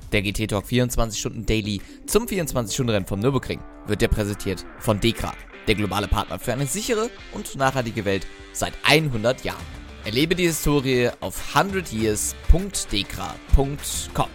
Der GT Talk 24 Stunden Daily zum 24-Stunden-Rennen vom Nürburgring wird dir präsentiert von DEKRA, der globale Partner für eine sichere und nachhaltige Welt seit 100 Jahren. Erlebe die Historie auf 100years.dekra.com.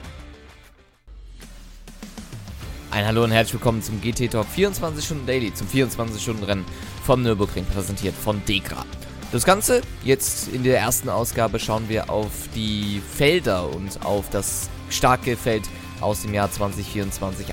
Ein Hallo und herzlich willkommen zum GT Talk 24 Stunden Daily zum 24-Stunden-Rennen vom Nürburgring, präsentiert von DEKRA. Das Ganze, jetzt in der ersten Ausgabe schauen wir auf die Felder und auf das starke Feld aus dem Jahr 2024.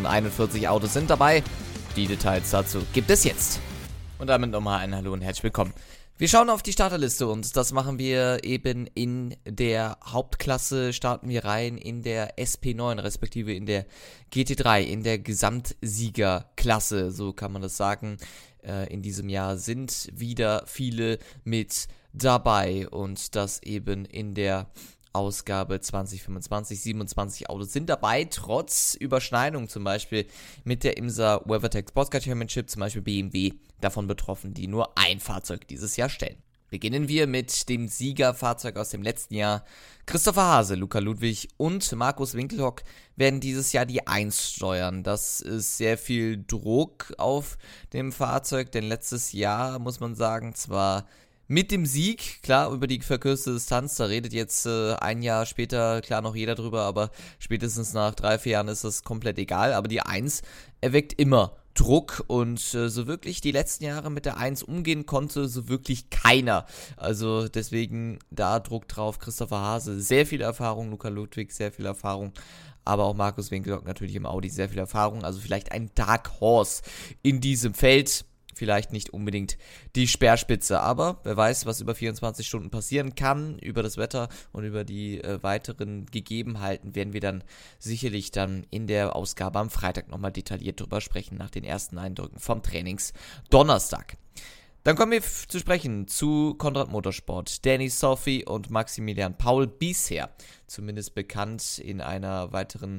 141 Autos sind dabei. Die Details dazu gibt es jetzt. Und damit nochmal ein Hallo und herzlich willkommen. Wir schauen auf die Starterliste und das machen wir eben in der Hauptklasse, starten wir rein in der SP9, respektive in der GT3, in der Gesamtsiegerklasse, so kann man das sagen. In diesem Jahr sind wieder viele mit dabei und das eben in der Ausgabe 2025, 27 Autos sind dabei, trotz Überschneidung zum Beispiel mit der IMSA WeatherTech Sportscar Championship, zum Beispiel BMW davon betroffen, die nur ein Fahrzeug dieses Jahr stellen. Beginnen wir mit dem Siegerfahrzeug aus dem letzten Jahr. Christopher Hase, Luca Ludwig und Markus Winkelhock werden dieses Jahr die 1 steuern. Das ist sehr viel Druck auf dem Fahrzeug, denn letztes Jahr, muss man sagen, zwar mit dem Sieg, klar, über die verkürzte Distanz, da redet jetzt ein Jahr später, klar, noch jeder drüber, aber spätestens nach 3-4 Jahren ist das komplett egal. Aber die 1 erweckt immer Druck und so wirklich die letzten Jahre mit der 1 umgehen konnte so wirklich keiner. Also deswegen da Druck drauf. Christopher Hase, sehr viel Erfahrung, Luca Ludwig, sehr viel Erfahrung. Aber auch Markus Winkelhock natürlich im Audi, sehr viel Erfahrung. Also vielleicht ein Dark Horse in diesem Feld. Vielleicht nicht unbedingt die Speerspitze, aber wer weiß, was über 24 Stunden passieren kann, über das Wetter und über die weiteren Gegebenheiten werden wir dann sicherlich dann in der Ausgabe am Freitag nochmal detailliert drüber sprechen, nach den ersten Eindrücken vom Trainings-Donnerstag. Dann kommen wir zu sprechen zu Konrad Motorsport. Danny Soffi und Maximilian Paul, bisher zumindest bekannt. In einer weiteren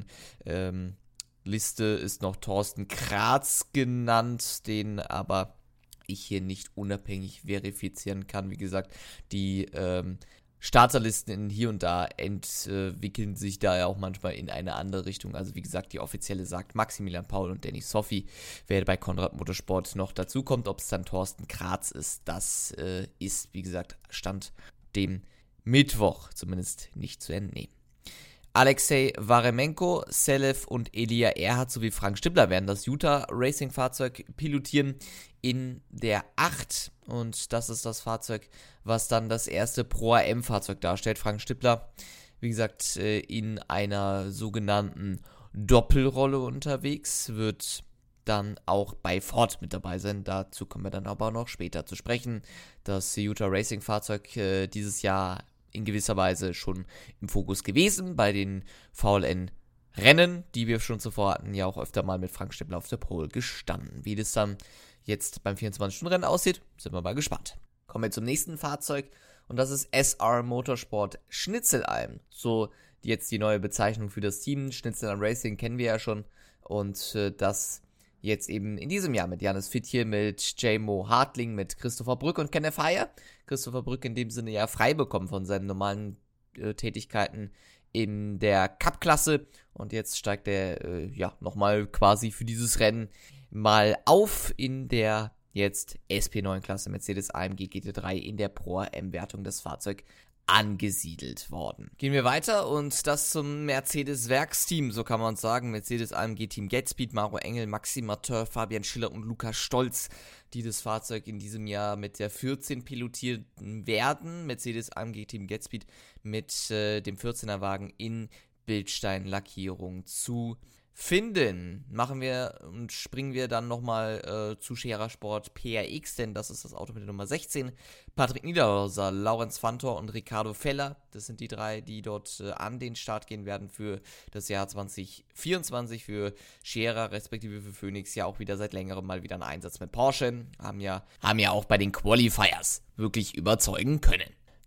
Liste ist noch Thorsten Kratz genannt, den aber ich hier nicht unabhängig verifizieren kann. Wie gesagt, die Starterlisten hier und da entwickeln sich da ja auch manchmal in eine andere Richtung. Also wie gesagt, die offizielle sagt Maximilian Paul und Danny Soffi. Wer bei Konrad Motorsport noch dazu kommt, ob es dann Thorsten Kratz ist, das ist, wie gesagt, Stand dem Mittwoch zumindest nicht zu entnehmen. Alexei Waremenko, Selev und Elia Erhardt sowie Frank Stippler werden das Utah Racing Fahrzeug pilotieren in der 8. Und das ist das Fahrzeug, was dann das erste Pro-AM-Fahrzeug darstellt. Frank Stippler, wie gesagt, in einer sogenannten Doppelrolle unterwegs, wird dann auch bei Ford mit dabei sein. Dazu kommen wir dann aber noch später zu sprechen. Das Utah Racing Fahrzeug dieses Jahr in gewisser Weise schon im Fokus gewesen bei den VLN-Rennen, die wir schon zuvor hatten, ja auch öfter mal mit Frank Stippler auf der Pole gestanden. Wie das dann jetzt beim 24-Stunden-Rennen aussieht, sind wir mal gespannt. Kommen wir zum nächsten Fahrzeug und das ist SR Motorsport Schnitzelalm. So jetzt die neue Bezeichnung für das Team. Schnitzelalm Racing kennen wir ja schon und das jetzt eben in diesem Jahr mit Janis Fittje, mit J-Mo Hartling, mit Christopher Brück und Kenneth Heyer. Christopher Brück in dem Sinne ja frei bekommen von seinen normalen Tätigkeiten in der Cup-Klasse. Und jetzt steigt er nochmal quasi für dieses Rennen mal auf in der jetzt SP9-Klasse Mercedes AMG GT3 in der Pro-AM-Wertung des Fahrzeugs angesiedelt worden. Gehen wir weiter und das zum Mercedes-Werksteam, so kann man sagen. Mercedes AMG Team Gatespeed, Maro Engel, Maxim Martin, Fabian Schiller und Lukas Stolz, die das Fahrzeug in diesem Jahr mit der 14 pilotieren werden. Mercedes AMG Team Gatespeed mit dem 14er Wagen in Bildstein-Lackierung zu finden. Springen wir dann nochmal zu Scherer Sport PRX, denn das ist das Auto mit der Nummer 16. Patrick Niederhauser, Laurenz Fantor und Ricardo Feller, das sind die 3, die dort an den Start gehen werden für das Jahr 2024, für Scherer respektive für Phoenix, ja auch wieder seit längerem mal wieder einen Einsatz mit Porsche, haben ja auch bei den Qualifiers wirklich überzeugen können.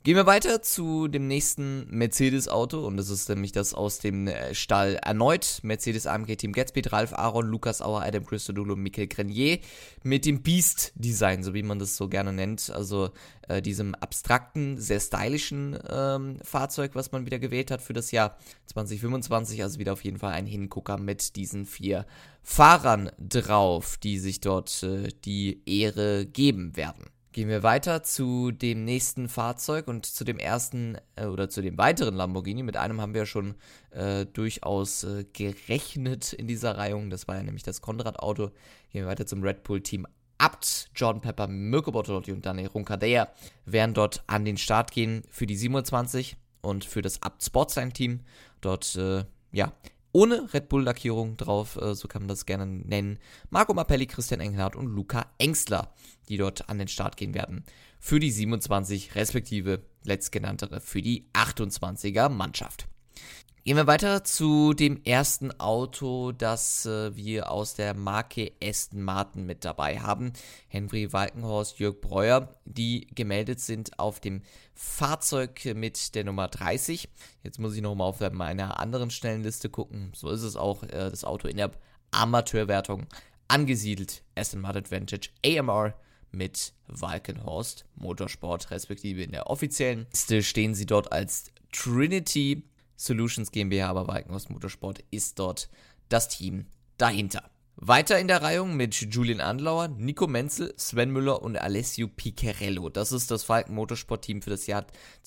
Gehen wir weiter zu dem nächsten Mercedes-Auto und das ist nämlich das aus dem Stall erneut Mercedes AMG Team Gatsby, Ralf Aaron, Lukas Auer, Adam Christodoulou, Michael Grenier mit dem Beast-Design, so wie man das so gerne nennt, also diesem abstrakten, sehr stylischen Fahrzeug, was man wieder gewählt hat für das Jahr 2025, also wieder auf jeden Fall ein Hingucker mit diesen 4 Fahrern drauf, die sich dort die Ehre geben werden. Gehen wir weiter zu dem nächsten Fahrzeug und zu dem ersten oder zu dem weiteren Lamborghini. Mit einem haben wir schon durchaus gerechnet in dieser Reihung. Das war ja nämlich das Konrad-Auto. Gehen wir weiter zum Red Bull Team Abt. John Pepper, Mirko Bortolotti und Daniel Roncadella werden dort an den Start gehen für die 27 und für das Abt Sportsline Team. Dort, ohne Red Bull-Lackierung drauf, so kann man das gerne nennen. Marco Mappelli, Christian Engelhardt und Luca Engstler, die dort an den Start gehen werden. Für die 27, respektive letztgenanntere für die 28er Mannschaft. Gehen wir weiter zu dem ersten Auto, das wir aus der Marke Aston Martin mit dabei haben. Henry Walkenhorst, Jörg Breuer, die gemeldet sind auf dem Fahrzeug mit der Nummer 30. Jetzt muss ich nochmal auf meiner anderen Stellenliste gucken. So ist es auch, das Auto in der Amateurwertung angesiedelt. Aston Martin Vantage AMR mit Walkenhorst Motorsport, respektive in der offiziellen Liste stehen sie dort als Trinity Solutions GmbH, aber Walkenhorst Motorsport ist dort das Team dahinter. Weiter in der Reihung mit Julian Andlauer, Nico Menzel, Sven Müller und Alessio Piccarello. Das ist das Falken Motorsport Team für das Jahr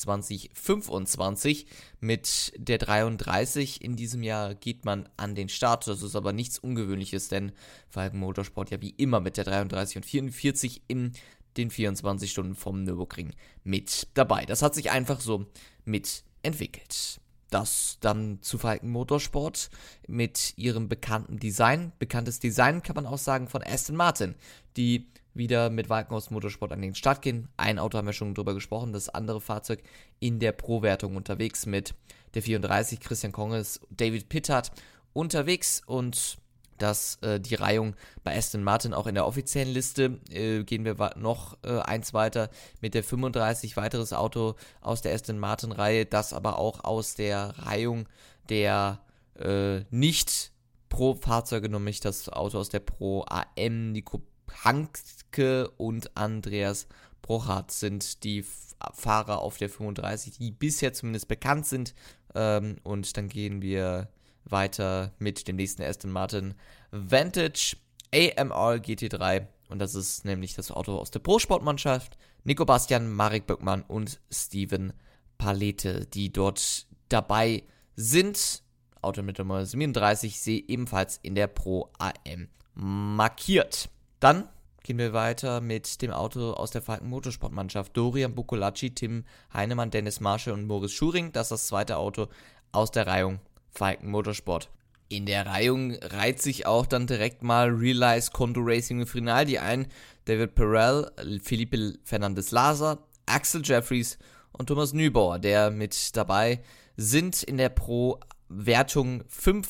2025. Mit der 33 in diesem Jahr geht man an den Start. Das ist aber nichts Ungewöhnliches, denn Falken Motorsport ja wie immer mit der 33 und 44 in den 24 Stunden vom Nürburgring mit dabei. Das hat sich einfach so mitentwickelt. Das dann zu Falken Motorsport mit ihrem bekannten Design. Bekanntes Design kann man auch sagen von Aston Martin, die wieder mit Walkenhorst Motorsport an den Start gehen. Ein Auto haben wir schon drüber gesprochen, das andere Fahrzeug in der Pro-Wertung unterwegs mit der 34, Christian Konges, David Pittard unterwegs und dass die Reihung bei Aston Martin auch in der offiziellen Liste, gehen wir noch eins weiter mit der 35, weiteres Auto aus der Aston Martin Reihe, das aber auch aus der Reihung der nicht Pro-Fahrzeuge, nämlich das Auto aus der Pro AM, Nico Hanke und Andreas Brochart sind die Fahrer auf der 35, die bisher zumindest bekannt sind, und dann gehen wir weiter mit dem nächsten Aston Martin Vantage AMR GT3 und das ist nämlich das Auto aus der Pro-Sportmannschaft. Nico Bastian, Marek Böckmann und Steven Palete, die dort dabei sind. Auto mit Nummer 37 sehe ebenfalls in der Pro AM markiert. Dann gehen wir weiter mit dem Auto aus der Falken Motorsportmannschaft. Dorian Bucolacci, Tim Heinemann, Dennis Marschall und Moritz Schuring. Das ist das zweite Auto aus der Reihung Falken Motorsport. In der Reihung reiht sich auch dann direkt mal Realize Condo Racing und Finaldi ein. David Perel, Felipe Fernandez Laza, Axel Jeffries und Thomas Nübauer, der mit dabei sind in der Pro-Wertung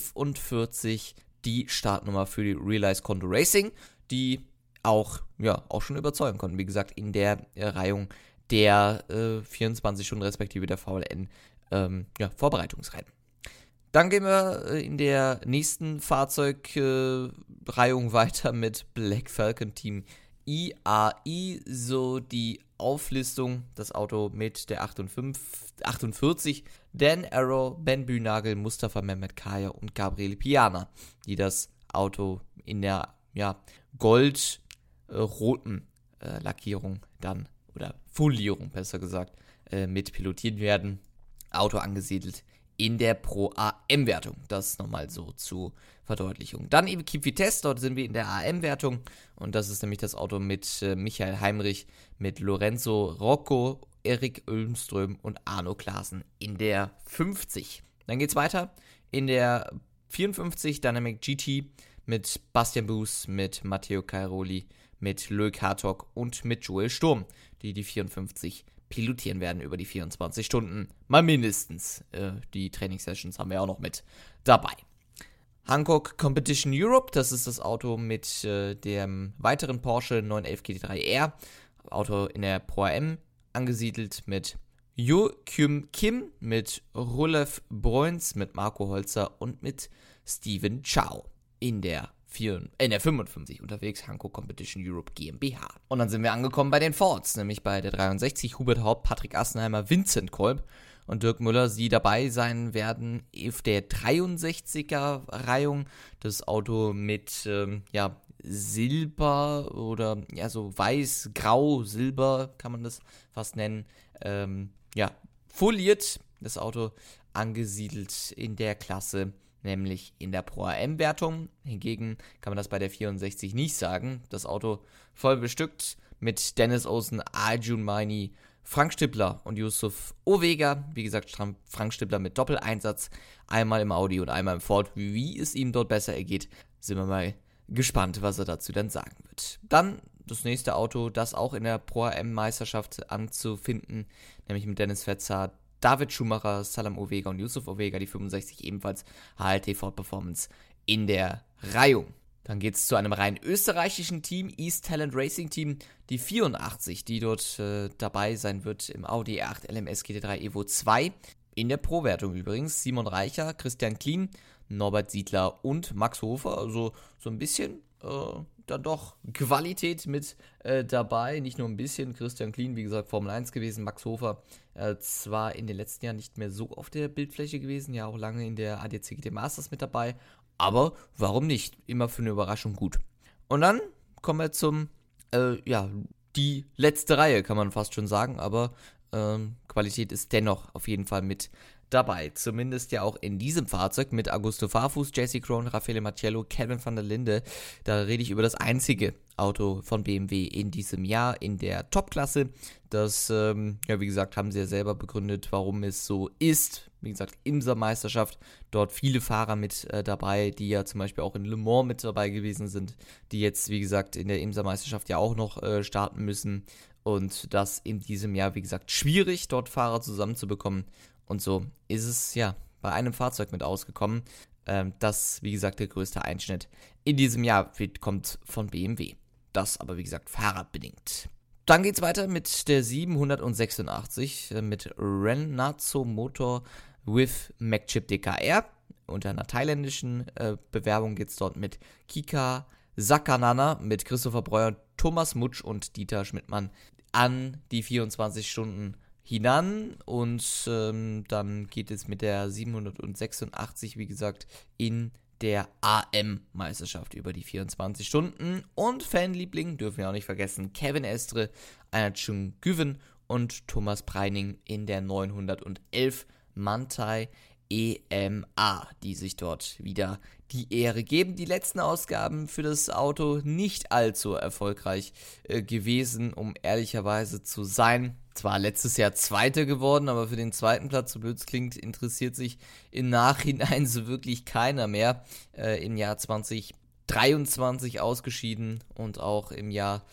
45 die Startnummer für die Realize Condo Racing, die auch schon überzeugen konnten. Wie gesagt, in der Reihung der 24 Stunden respektive der VLN Vorbereitungsrennen. Dann gehen wir in der nächsten Fahrzeugreihung weiter mit Black Falcon Team IAI, so die Auflistung, das Auto mit der 48, Dan Arrow, Ben Bühnagel, Mustafa Mehmet Kaya und Gabriele Piana, die das Auto in der gold-roten Lackierung dann, oder Folierung besser gesagt, mit pilotiert werden. Auto angesiedelt in der Pro-AM-Wertung. Das nochmal so zur Verdeutlichung. Dann Equipe Vitesse, dort sind wir in der AM-Wertung und das ist nämlich das Auto mit Michael Heimrich, mit Lorenzo Rocco, Erik Ölmström und Arno Klaassen in der 50. Dann geht's weiter in der 54 Dynamic GT mit Bastian Buß, mit Matteo Cairoli, mit Loic Hartog und mit Joel Sturm, die 54 pilotieren werden über die 24 Stunden. Mal mindestens. Die Trainingssessions haben wir auch noch mit dabei. Hankook Competition Europe, das ist das Auto mit dem weiteren Porsche 911 GT3 R. Auto in der Pro AM angesiedelt mit Jo Kyum Kim, mit Rulef Bruins, mit Marco Holzer und mit Steven Chow in der 55 unterwegs, Hanko Competition Europe GmbH. Und dann sind wir angekommen bei den Fords, nämlich bei der 63, Hubert Haupt, Patrick Assenheimer, Vincent Kolb und Dirk Müller, die dabei sein werden auf der 63er Reihung. Das Auto mit, Silber oder, so weiß, grau, silber kann man das fast nennen, foliert, das Auto angesiedelt in der Klasse, nämlich in der Pro-AM-Wertung. Hingegen kann man das bei der 64 nicht sagen. Das Auto voll bestückt mit Dennis Olsen, Arjun Maini, Frank Stippler und Yusuf Ovega. Wie gesagt, Frank Stippler mit Doppeleinsatz, einmal im Audi und einmal im Ford. Wie es ihm dort besser ergeht, sind wir mal gespannt, was er dazu dann sagen wird. Dann das nächste Auto, das auch in der Pro-AM-Meisterschaft anzufinden, nämlich mit Dennis Fetzer, David Schumacher, Salam Ovega und Yusuf Ovega, die 65 ebenfalls HLT Ford Performance in der Reihung. Dann geht es zu einem rein österreichischen Team, East Talent Racing Team, die 84, die dort dabei sein wird im Audi R8 LMS GT3 Evo 2. In der Pro-Wertung übrigens Simon Reicher, Christian Klien, Norbert Siedler und Max Hofer. Also so ein bisschen dann doch Qualität mit dabei. Nicht nur ein bisschen. Christian Klien, wie gesagt, Formel 1 gewesen. Max Hofer zwar in den letzten Jahren nicht mehr so auf der Bildfläche gewesen, ja auch lange in der ADAC GT Masters mit dabei. Aber warum nicht? Immer für eine Überraschung gut. Und dann kommen wir zum, die letzte Reihe, kann man fast schon sagen. Aber Qualität ist dennoch auf jeden Fall mit dabei. Zumindest ja auch in diesem Fahrzeug mit Augusto Farfus, Jesse Krohn, Raffaele Marcello, Kevin van der Linde. Da rede ich über das einzige Auto von BMW in diesem Jahr in der Top-Klasse. Das, wie gesagt, haben sie ja selber begründet, warum es so ist. Wie gesagt, IMSA-Meisterschaft, dort viele Fahrer mit dabei, die ja zum Beispiel auch in Le Mans mit dabei gewesen sind, die jetzt, wie gesagt, in der IMSA-Meisterschaft ja auch noch starten müssen. Und das in diesem Jahr, wie gesagt, schwierig, dort Fahrer zusammenzubekommen. Und so ist es ja bei einem Fahrzeug mit ausgekommen. Das, wie gesagt, der größte Einschnitt in diesem Jahr kommt von BMW. Das aber, wie gesagt, fahrradbedingt. Dann geht es weiter mit der 786 mit Renazzo Motor with MacChip DKR. Unter einer thailändischen Bewerbung geht es dort mit Kika Sakanana, mit Christopher Breuer, Thomas Mutsch und Dieter Schmidtmann an die 24 Stunden hinan. Und dann geht es mit der 786, wie gesagt, in der AM-Meisterschaft über die 24 Stunden. Und Fanliebling dürfen wir auch nicht vergessen, Kevin Estre, Einer Chung Güven und Thomas Preining in der 911 Manthey EMA, die sich dort wieder die Ehre geben. Die letzten Ausgaben für das Auto nicht allzu erfolgreich gewesen, um ehrlicherweise zu sein. Zwar letztes Jahr Zweiter geworden, aber für den zweiten Platz, so blöd es klingt, interessiert sich im Nachhinein so wirklich keiner mehr. Im Jahr 2023 ausgeschieden und auch im Jahr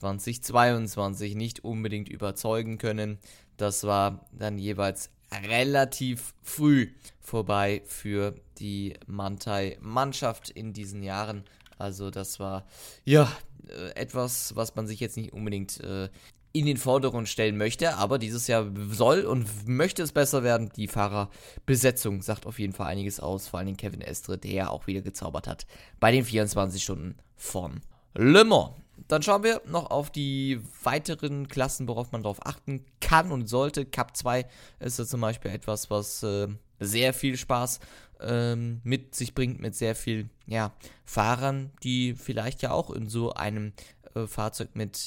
2022 nicht unbedingt überzeugen können. Das war dann jeweils relativ früh vorbei für die Manthey-Mannschaft in diesen Jahren. Also das war etwas, was man sich jetzt nicht unbedingt in den Vordergrund stellen möchte, aber dieses Jahr soll und möchte es besser werden. Die Fahrerbesetzung sagt auf jeden Fall einiges aus, vor allem Kevin Estre, der ja auch wieder gezaubert hat bei den 24 Stunden von Le Mans. Dann schauen wir noch auf die weiteren Klassen, worauf man darauf achten kann und sollte. Cup 2 ist ja zum Beispiel etwas, was sehr viel Spaß mit sich bringt, mit sehr viel Fahrern, die vielleicht ja auch in so einem Fahrzeug mit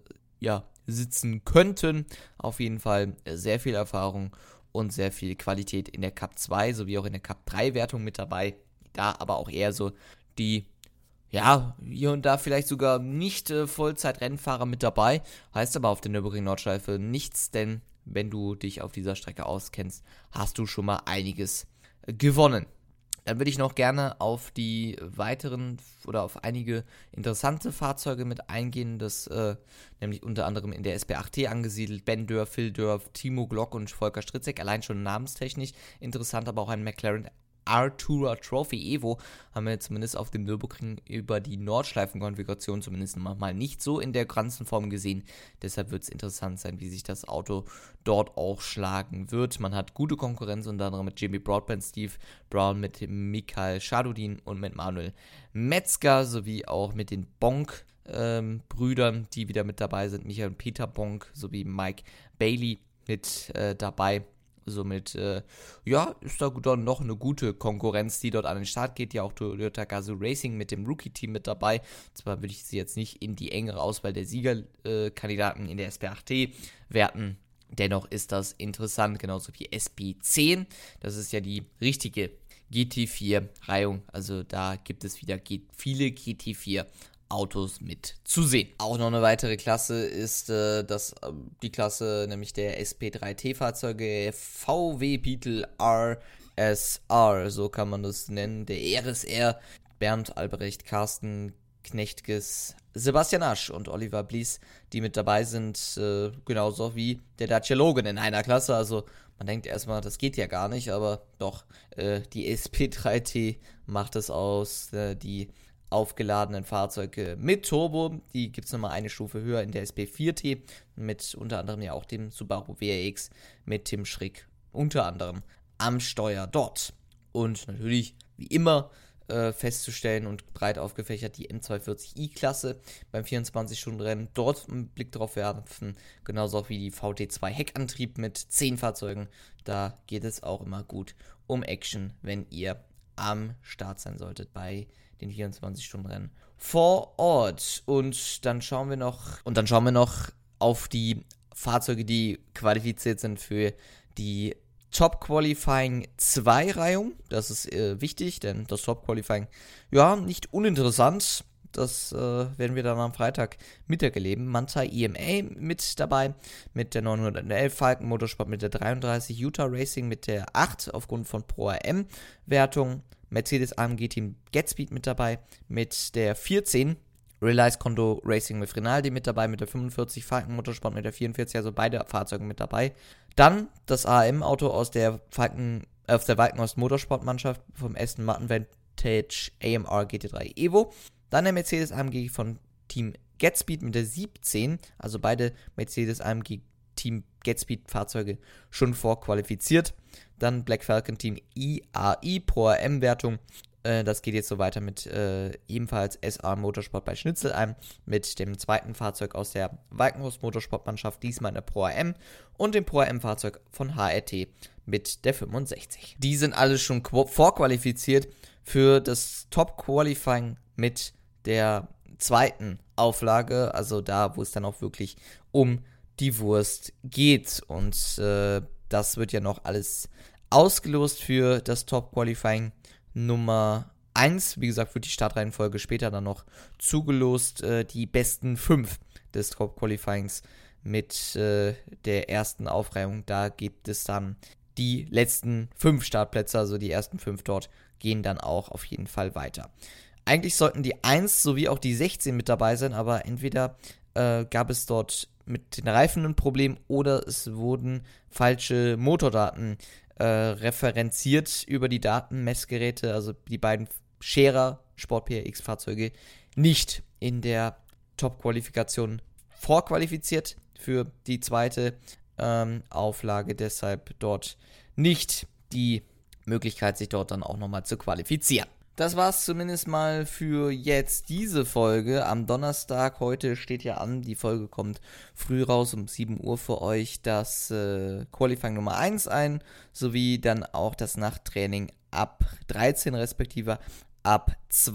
sitzen könnten. Auf jeden Fall sehr viel Erfahrung und sehr viel Qualität in der Cup 2 sowie auch in der Cup 3 Wertung mit dabei. Da aber auch eher so die hier und da vielleicht sogar nicht Vollzeit-Rennfahrer mit dabei. Heißt aber auf der Nürburgring-Nordschleife nichts, denn wenn du dich auf dieser Strecke auskennst, hast du schon mal einiges gewonnen. Dann würde ich noch gerne auf die weiteren oder auf einige interessante Fahrzeuge mit eingehen, das nämlich unter anderem in der SB8T angesiedelt, Ben Dörr, Phil Dörr, Timo Glock und Volker Stritzek, allein schon namenstechnisch interessant, aber auch ein McLaren Artura Trophy Evo haben wir zumindest auf dem Nürburgring über die Nordschleifenkonfiguration zumindest mal nicht so in der ganzen Form gesehen. Deshalb wird es interessant sein, wie sich das Auto dort auch schlagen wird. Man hat gute Konkurrenz, unter anderem mit Jimmy Broadbent, Steve Brown, mit Mikael Schadudin und mit Manuel Metzger, sowie auch mit den Bonk-Brüdern, die wieder mit dabei sind. Michael und Peter Bonk sowie Mike Bailey mit dabei. Somit, ist da dann noch eine gute Konkurrenz, die dort an den Start geht. Ja, auch Toyota Gazoo Racing mit dem Rookie-Team mit dabei. Zwar würde ich sie jetzt nicht in die engere Auswahl der Siegerkandidaten in der SP8T werten. Dennoch ist das interessant, genauso wie SP10. Das ist ja die richtige GT4-Reihung. Also da gibt es wieder viele GT4 Autos mit zu sehen. Auch noch eine weitere Klasse ist die Klasse nämlich der SP3T-Fahrzeuge VW Beetle RSR, so kann man das nennen. Der RSR, Bernd Albrecht, Carsten Knechtges, Sebastian Asch und Oliver Blies, die mit dabei sind, genauso wie der Dacia Logan in einer Klasse. Also man denkt erstmal, das geht ja gar nicht, aber doch, die SP3T macht es aus, die aufgeladenen Fahrzeuge mit Turbo, die gibt es nochmal eine Stufe höher in der SP4T, mit unter anderem ja auch dem Subaru WRX mit Tim Schrick unter anderem am Steuer dort. Und natürlich, wie immer, festzustellen und breit aufgefächert die M240i-Klasse beim 24-Stunden-Rennen. Dort einen Blick drauf werfen, genauso auch wie die VT2 Heckantrieb mit 10 Fahrzeugen. Da geht es auch immer gut um Action, wenn ihr am Start sein solltet bei den 24-Stunden-Rennen vor Ort. Und dann schauen wir noch auf die Fahrzeuge, die qualifiziert sind für die Top Qualifying 2 Reihung. Das ist wichtig, denn das Top Qualifying, nicht uninteressant. Das werden wir dann am Freitag Mittag erleben. Manthey EMA mit dabei, mit der 911 Falken Motorsport mit der 33, Utah Racing mit der 8 aufgrund von Pro AM Wertung, Mercedes AMG Team GetSpeed mit dabei, mit der 14, Realize Condo Racing mit Rinaldi mit dabei, mit der 45, Falken Motorsport mit der 44, also beide Fahrzeuge mit dabei. Dann das AM-Auto aus der Walkenhorst Motorsportmannschaft vom Aston Martin Vantage AMR GT3 Evo. Dann der Mercedes AMG von Team GetSpeed mit der 17, also beide Mercedes AMG Team GetSpeed Fahrzeuge schon vorqualifiziert. Dann Black Falcon Team IAI Pro AM Wertung. Das geht jetzt so weiter mit ebenfalls SR Motorsport bei Schnitzelheim mit dem zweiten Fahrzeug aus der Walkenhorst Motorsportmannschaft, diesmal in der Pro AM, und dem Pro AM Fahrzeug von HRT mit der 65. Die sind alle schon vorqualifiziert für das Top Qualifying mit der zweiten Auflage, also da, wo es dann auch wirklich um die Wurst geht. Und das wird ja noch alles ausgelost für das Top Qualifying Nummer 1. Wie gesagt, wird die Startreihenfolge später dann noch zugelost. Die besten 5 des Top Qualifyings mit der ersten Aufreihung. Da gibt es dann die letzten 5 Startplätze, also die ersten 5 dort gehen dann auch auf jeden Fall weiter. Eigentlich sollten die 1 sowie auch die 16 mit dabei sein, aber entweder gab es dort mit den Reifen ein Problem oder es wurden falsche Motordaten referenziert über die Datenmessgeräte, also die beiden Scherer Sport PRX Fahrzeuge nicht in der Top-Qualifikation vorqualifiziert für die zweite Auflage, deshalb dort nicht die Möglichkeit, sich dort dann auch nochmal zu qualifizieren. Das war's zumindest mal für jetzt diese Folge am Donnerstag. Heute steht ja an, die Folge kommt früh raus, um 7 Uhr für euch, das Qualifying Nummer 1 ein, sowie dann auch das Nachttraining ab 13 respektive ab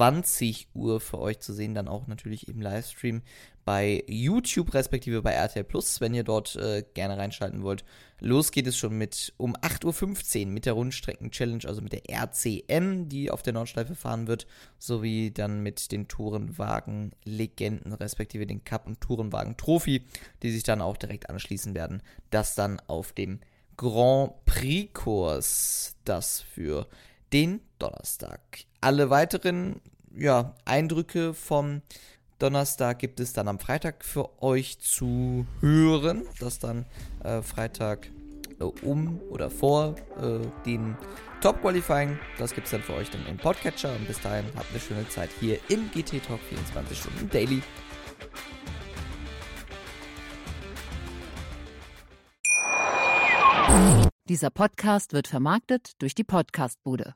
20 Uhr für euch zu sehen, dann auch natürlich im Livestream bei YouTube respektive bei RTL Plus, wenn ihr dort gerne reinschalten wollt. Los geht es schon um 8.15 Uhr mit der Rundstrecken-Challenge, also mit der RCM, die auf der Nordschleife fahren wird, sowie dann mit den Tourenwagen-Legenden respektive den Cup- und Tourenwagen-Trophy, die sich dann auch direkt anschließen werden. Das dann auf dem Grand Prix-Kurs, das für den Donnerstag. Alle weiteren Eindrücke vom Donnerstag gibt es dann am Freitag für euch zu hören, das dann Freitag vor den Top Qualifying, das gibt's dann für euch dann im Podcatcher. Und bis dahin habt eine schöne Zeit hier im GT Talk 24 Stunden Daily. Dieser Podcast wird vermarktet durch die Podcastbude.